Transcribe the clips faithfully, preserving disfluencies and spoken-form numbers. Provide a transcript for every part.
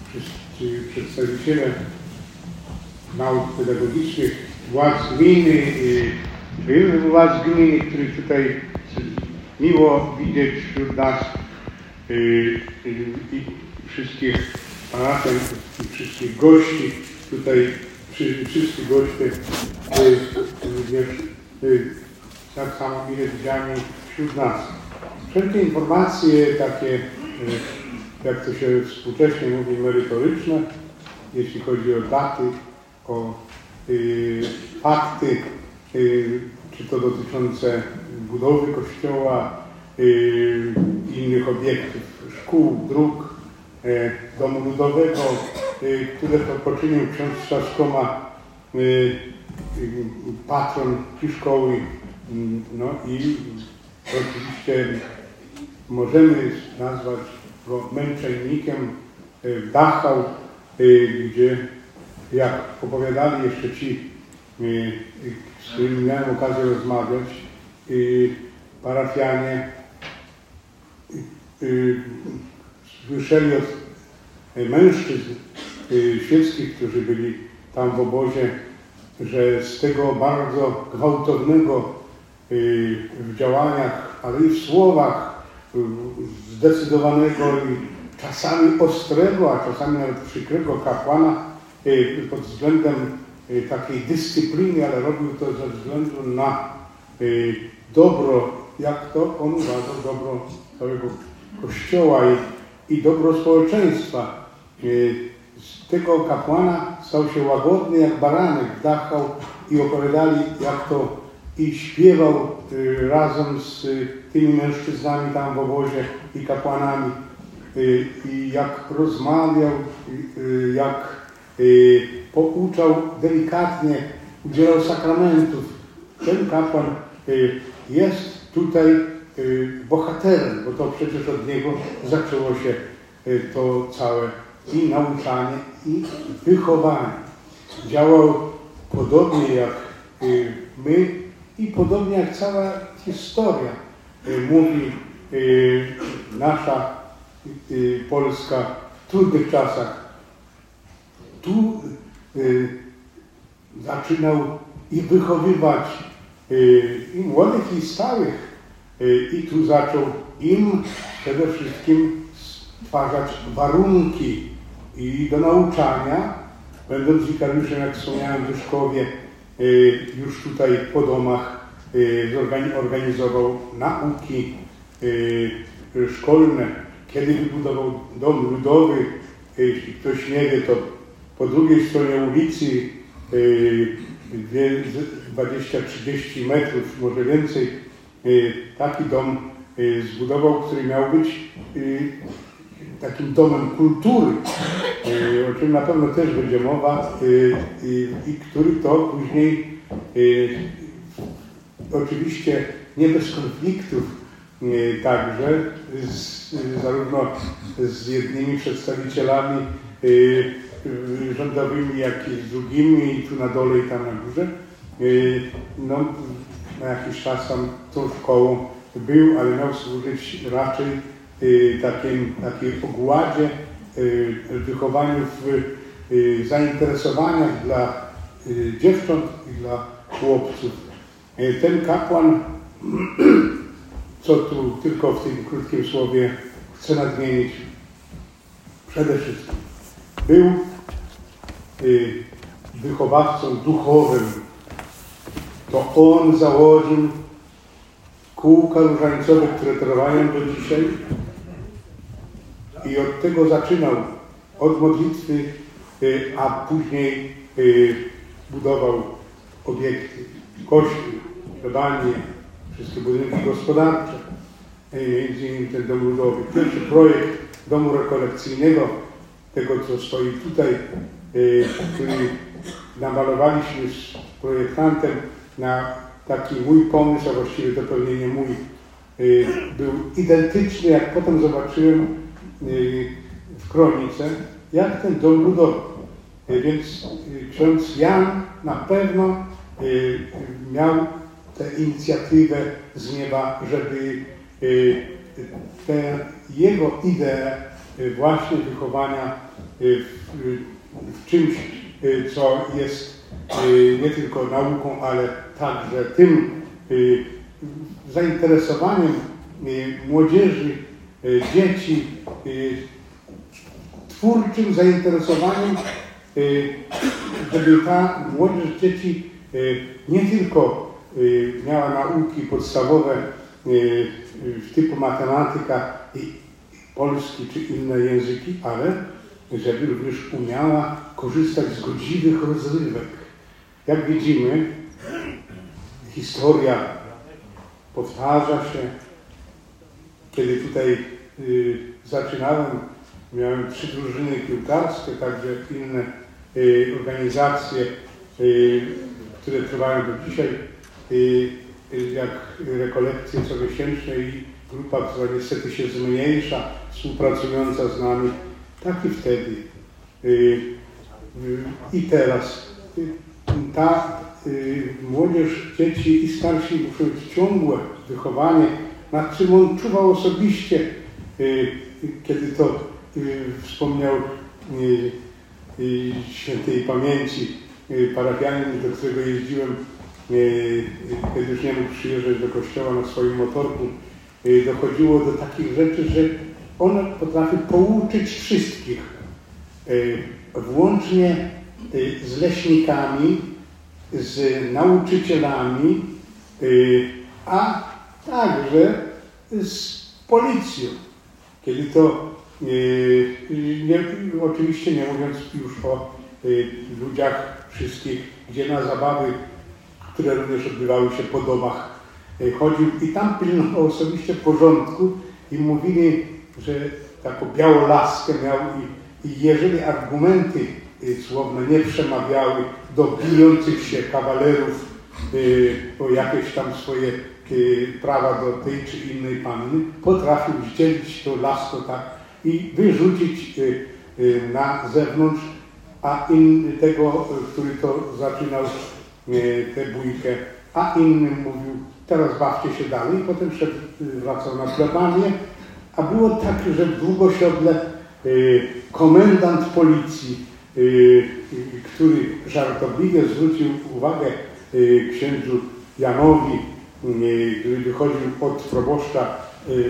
wszyscy przedstawiciele nauk pedagogicznych, władz gminy, y, władz gminy, których tutaj miło widzieć wśród nas y, y, i wszystkich paratem, i wszystkich gości, tutaj przy, wszyscy goście y, również y, tak samo mile widziani wśród nas. Wszelkie informacje takie, y, jak to się współcześnie mówi, merytoryczne, jeśli chodzi o daty, o y, fakty, y, czy to dotyczące budowy kościoła, y, innych obiektów, szkół, dróg, y, domu ludowego, y, które to poczynił ksiądz Trzaskoma, y, y, patron tej szkoły. Y, no i oczywiście możemy nazwać go męczennikiem y, Dachau, y, gdzie, jak opowiadali jeszcze ci, y, z którymi miałem okazję rozmawiać, y, parafianie, y, y, słyszeli od mężczyzn y, świeckich, którzy byli tam w obozie, że z tego bardzo gwałtownego y, w działaniach, ale i w słowach y, zdecydowanego i czasami ostrego, a czasami nawet przykrego kapłana y, pod względem y, takiej dyscypliny, ale robił to ze względu na y, dobro, jak to on uważał, dobro całego Kościoła i, i dobro społeczeństwa. Y, z tego kapłana stał się łagodny jak baranek w Dachau i opowiadali, jak to i śpiewał y, razem z y, tymi mężczyznami tam w obozie i kapłanami. I jak rozmawiał, jak pouczał delikatnie, udzielał sakramentów. Ten kapłan jest tutaj bohaterem, bo to przecież od niego zaczęło się to całe i nauczanie, i wychowanie. Działał podobnie jak my i podobnie jak cała historia mówi nasza Polska w trudnych czasach. Tu y, zaczynał i wychowywać y, i młodych, i stałych. Y, I tu zaczął im przede wszystkim stwarzać warunki i do nauczania. Będąc wikariuszem, jak wspomniałem, w Wyszkowie, y, już tutaj po domach y, organizował nauki y, szkolne. Kiedy wybudował dom ludowy, jeśli ktoś nie wie, to po drugiej stronie ulicy, dwadzieścia trzydzieści metrów, może więcej, taki dom zbudował, który miał być takim domem kultury, o czym na pewno też będzie mowa, i który to później oczywiście nie bez konfliktów, także z, zarówno z jednymi przedstawicielami y, y, rządowymi, jak i z drugimi, i tu na dole, i tam na górze. Y, no, na jakiś czas tam tą szkołą był, ale miał służyć raczej y, takim, takiej ogładzie, y, wychowaniu w y, zainteresowaniach dla y, dziewcząt i dla chłopców. Y, ten kapłan co tu tylko w tym krótkim słowie chcę nadmienić. Przede wszystkim był y, wychowawcą duchowym. To on założył kółka różańcowe, które trwają do dzisiaj. I od tego zaczynał, od modlitwy, y, a później y, budował obiekty, kościół, plebanię, wszystkie budynki gospodarcze, między innymi ten dom ludowy. Pierwszy projekt domu rekolekcyjnego, tego co stoi tutaj, który namalowaliśmy z projektantem na taki mój pomysł, a właściwie to pewnie nie mój, był identyczny, jak potem zobaczyłem w kronice, jak ten dom ludowy. Więc ksiądz Jan na pewno miał tę inicjatywę z nieba, żeby tę jego ideę właśnie wychowania w czymś, co jest nie tylko nauką, ale także tym zainteresowaniem młodzieży, dzieci, twórczym zainteresowaniem, żeby ta młodzież, dzieci nie tylko miała nauki podstawowe typu matematyka i polski czy inne języki, ale żeby również umiała korzystać z godziwych rozrywek. Jak widzimy, historia powtarza się. Kiedy tutaj y, zaczynałem, miałem trzy drużyny piłkarskie, także inne y, organizacje, y, które trwają do dzisiaj, y, jak rekolekcje comiesięczne i grupa, która niestety się zmniejsza, współpracująca z nami, tak i wtedy. Y, y, I teraz y, ta y, młodzież, dzieci i starsi muszą mieć ciągłe wychowanie, nad czym on czuwał osobiście, y, kiedy to y, wspomniał y, y, świętej pamięci y, parafianin, do którego jeździłem, y, kiedy już nie mógł przyjeżdżać do kościoła na swoim motorku. Y, dochodziło do takich rzeczy, że on potrafi pouczyć wszystkich, y, włącznie y, z leśnikami, z nauczycielami, y, a także z policją. Kiedy to, y, nie, oczywiście nie mówiąc już o y, ludziach wszystkich, gdzie na zabawy, które również odbywały się po domach, y, chodził i tam pilnował osobiście porządku i mówili, że taką białą laskę miał i, i jeżeli argumenty y, słowne nie przemawiały do bijących się kawalerów y, o jakieś tam swoje y, prawa do tej czy innej panny, potrafił zdzielić to lasko tak i wyrzucić y, y, na zewnątrz, a inny tego, który to zaczynał y, tę bójkę, a innym mówił, teraz bawcie się dalej, potem szedł, y, wracał na plebanię, a było tak, że w Długosiodle y, komendant policji, y, y, który żartobliwie zwrócił uwagę y, księdzu Janowi, y, który wychodził od proboszcza, y,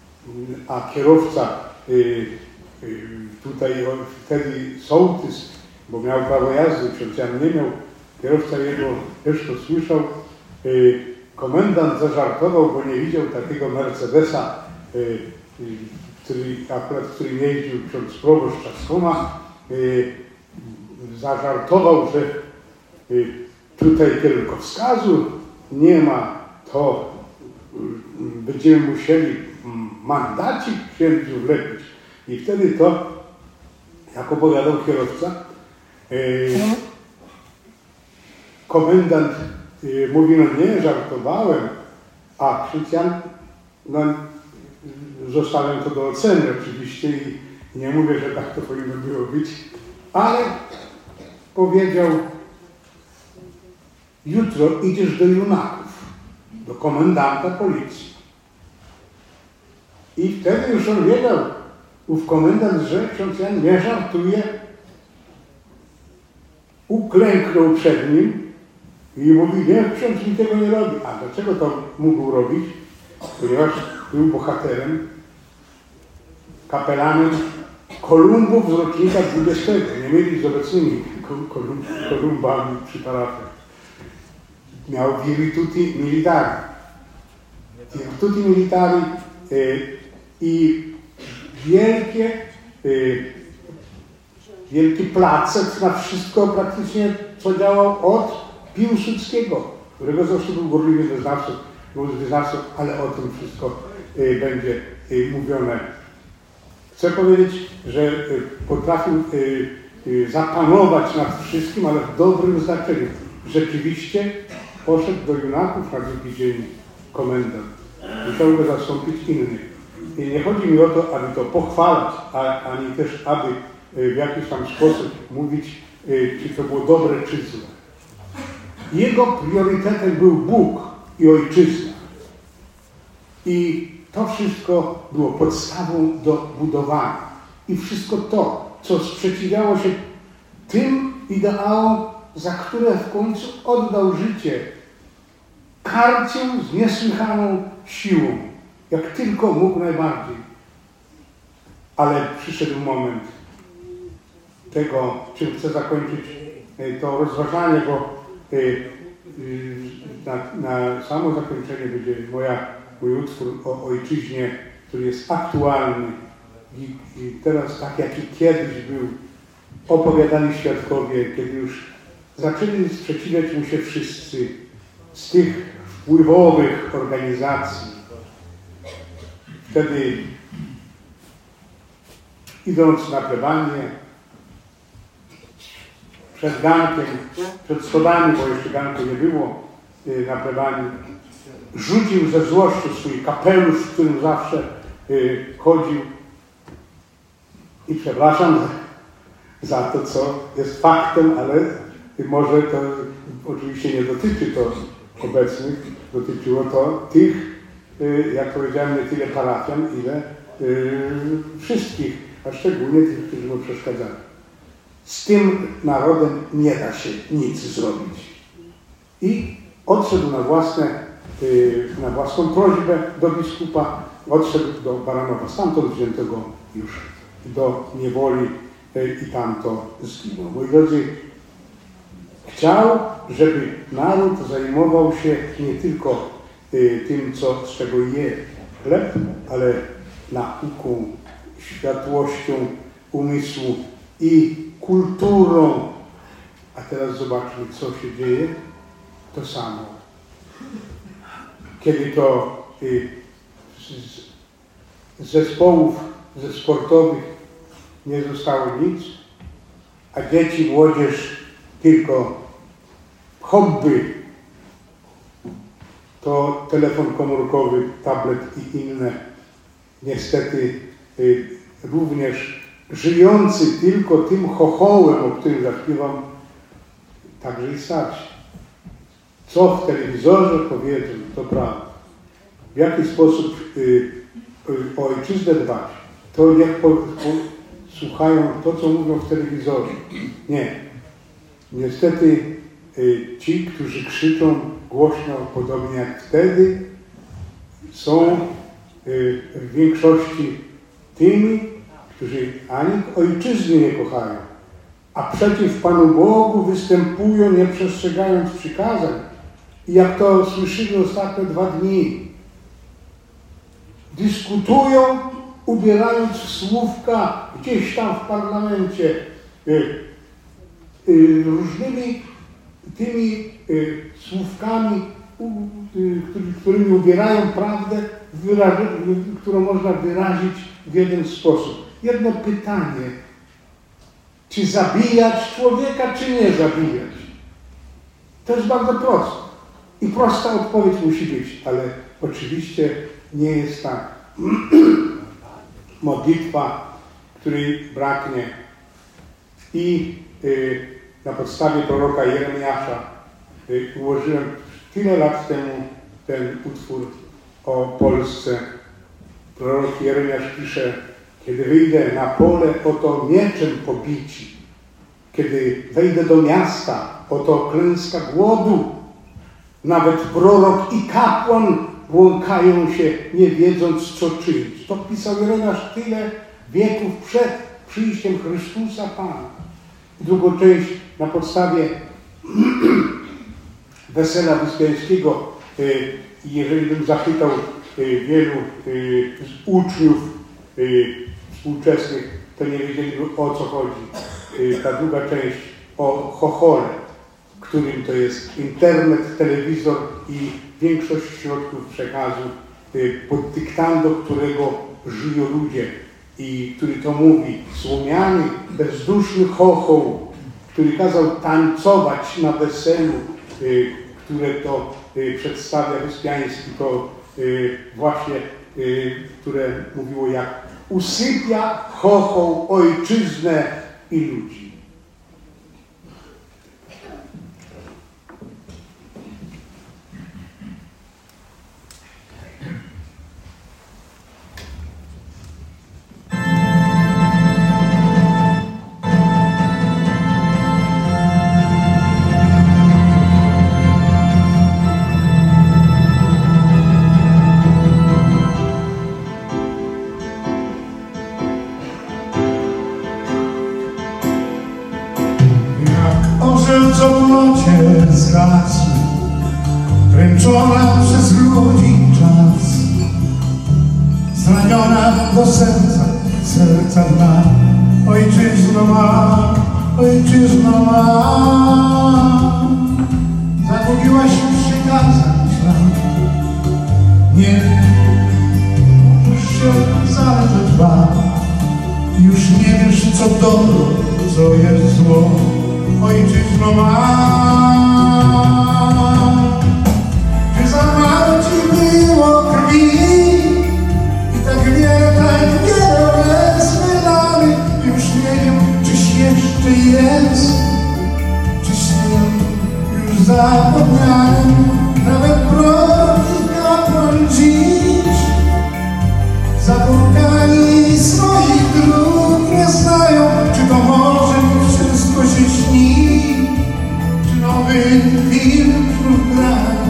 a kierowca y, y, tutaj o, wtedy sołtys, bo miał prawo jazdy, ksiądz Jan nie miał, kierowca jego też to słyszał, y, komendant zażartował, bo nie widział takiego Mercedesa, y, który akurat w którym jeździł ksiądz proboszcz Czaskoma, y, zażartował, że y, tutaj kierunkowskazu nie ma, to y, będziemy musieli mandacik księdzu wlepić. I wtedy to, jak opowiadał kierowca, y, komendant y, mówi, no nie, żartowałem, a ksiądz Jan, no, zostawiam to do oceny oczywiście i nie mówię, że tak to powinno było być, ale powiedział, jutro idziesz do junaków, do komendanta policji. I wtedy już on wiedział, ów komendant, że ksiądz Jan nie żartuje, uklęknął przed nim i mówi, nie, ksiądz mi tego nie robi. A dlaczego to mógł robić? Ponieważ był bohaterem, kapelanem Kolumbów z rocznika dwudziestego. Nie mieli z obecnymi kolum, Kolumbami przy parafiach. Miał virtuti militari. Virtuti militari y, i wielkie, y, wielki placet na wszystko praktycznie, co działał od Piłsudskiego, którego zresztą był gorliwy wyznawcą, wyznawcą, ale o tym wszystko y, będzie y, mówione. Chcę powiedzieć, że y, potrafił y, y, zapanować nad wszystkim, ale w dobrym znaczeniu. Rzeczywiście poszedł do junaków na drugi dzień komendant. Musiał go zastąpić inny. I nie chodzi mi o to, aby to pochwalać, a, ani też, aby y, w jakiś tam sposób mówić, y, czy to było dobre, czy złe. Jego priorytetem był Bóg i ojczyzna. I to wszystko było podstawą do budowania. I wszystko to co sprzeciwiało się tym ideałom, za które w końcu oddał życie, karcił z niesłychaną siłą, jak tylko mógł najbardziej. Ale przyszedł moment tego, czym chcę zakończyć to rozważanie, bo na, na samo zakończenie będzie moja, mój utwór o ojczyźnie, który jest aktualny i, i teraz tak jak i kiedyś był opowiadani świadkowie, kiedy już zaczęli sprzeciwiać mu się wszyscy z tych wpływowych organizacji. Wtedy idąc na plebanię, przed gankiem, przed schodami, bo jeszcze ganku nie było na plebanii, rzucił ze złością swój kapelusz, w którym zawsze chodził i przepraszam za to, co jest faktem, ale może to oczywiście nie dotyczy to obecnych, dotyczyło to tych, jak powiedziałem, nie tyle parafian, ile wszystkich, a szczególnie tych, którzy mu przeszkadzali. Z tym narodem nie da się nic zrobić. I odszedł na, własne, na własną prośbę do biskupa, odszedł do Baranowa. Stamtąd wzięto go już do niewoli i tamto zginął. Moi drodzy, chciał, żeby naród zajmował się nie tylko tym, co, z czego je chleb, ale nauką, światłością umysłu i kulturą. A teraz zobaczmy, co się dzieje. To samo. Kiedy to y, z, z zespołów, ze sportowych nie zostało nic, a dzieci, młodzież tylko hobby, to telefon komórkowy, tablet i inne, niestety y, również żyjący tylko tym chochołem, o którym zaśpiewam, także i starsi. Co w telewizorze powiedzą, to prawda. W jaki sposób y, y, o ojczyznę dbać, to niech po, po, słuchają to, co mówią w telewizorze. Nie. Niestety y, ci, którzy krzyczą głośno, podobnie jak wtedy, są y, w większości tymi, którzy ani ojczyzny nie kochają, a przeciw Panu Bogu występują, nie przestrzegając przykazań. I jak to słyszymy ostatnie dwa dni, dyskutują, ubierając w słówka gdzieś tam w parlamencie, y, y, różnymi tymi y, słówkami, y, którymi ubierają prawdę, wyraży, którą można wyrazić w jeden sposób. Jedno pytanie, czy zabijać człowieka, czy nie zabijać? To jest bardzo proste. I prosta odpowiedź musi być, ale oczywiście nie jest tak. Modlitwa, której braknie. I y, na podstawie proroka Jeremiasza y, ułożyłem tyle lat temu ten utwór o Polsce. Prorok Jeremiasz pisze: kiedy wyjdę na pole, oto mieczem pobici. Kiedy wejdę do miasta, oto klęska głodu. Nawet prorok i kapłan błąkają się, nie wiedząc, co czynić. To pisał Jeremiasz tyle wieków przed przyjściem Chrystusa Pana. Drugą część na podstawie Wesela Wyspiańskiego. Jeżeli bym zapytał wielu z uczniów współczesnych, to nie wiedzieliby, o co chodzi. Ta druga część o chochole, którym to jest internet, telewizor i większość środków przekazu, pod dyktando którego żyją ludzie i który to mówi, słomiany, bezduszny chochoł, który kazał tańcować na weselu, które to przedstawia Wyspiański, to właśnie, które mówiło, jak usypia chochoł ojczyznę i ludzi. Słońce w locie zgasł, dręczona przez ludzi czas, zraniona do serca, serca dna. Ojczyzno ma, ojczyzno ma, zagubiłaś przykazań ślad. Nie możesz się zaledwie dwa, już nie wiesz co dobro, co jest zło. Ojczyzno ma, czy za mało ci było krwi i tak wiele, tak wiele łez wylany. Już nie wiem, czyś jeszcze jest, czyś nie już zapomniałem. Nawet prorok i kapłan dziś zapomniani swoich dróg nie znają. Czy to może mi wszystko się śni, czy nowy film wśród grań?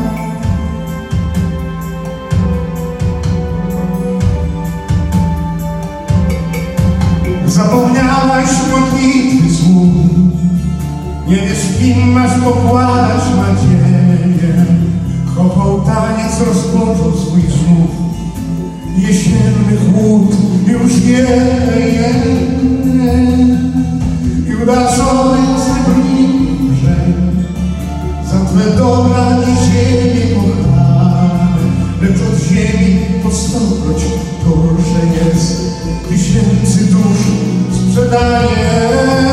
Zapomniałaś modlitwy słów, nie wiesz, kim masz pokładać nadzieję. Chował taniec rozpoczął swój znów, jesienny chłód już wieje. Judaszowy cybrnicze, za twe dobra i ziemię kochane, lecz od ziemi po stokroć gorsze jest. Tysięcy dusz sprzedaje.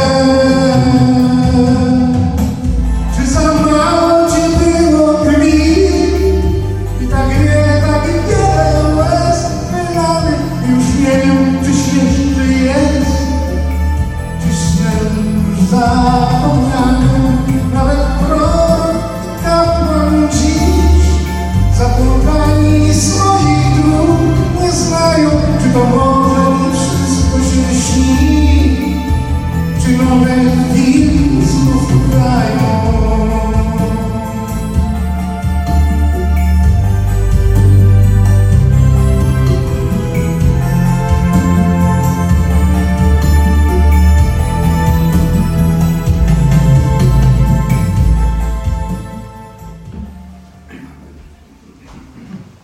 Czy za mało ci było krwi i tak wiele, tak wiele łez wylanych? Już nie wiem, czyś jeszcze jest, czyś snem już zapomniany. Nawet prorok i kapłan dziś zapomniani swoich dróg nie znają. Czy to może